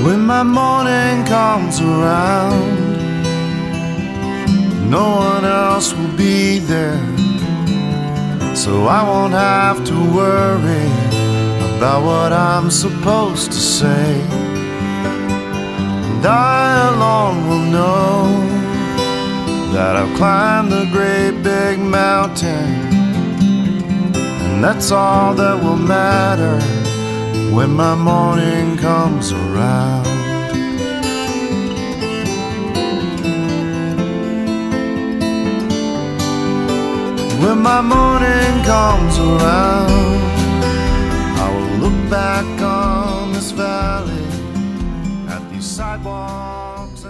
When my morning comes around, no one else will be there, so I won't have to worry about what I'm supposed to say. And I alone will know that I've climbed a great big mountain, and that's all that will matter when my morning comes around. When my morning comes around, I will look back on this valley, at these sidewalks